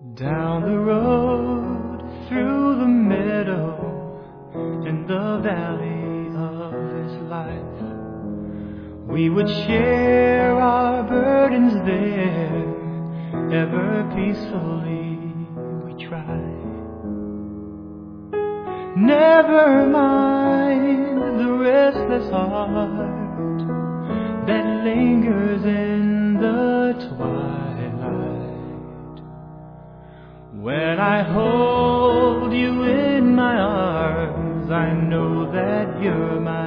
Down the road, through the meadow, in the valley of his life, we would share our burdens there, ever peacefully we try. Never mind the restless heart that lingers in the twilight. When I hold you in my arms, I know that you're my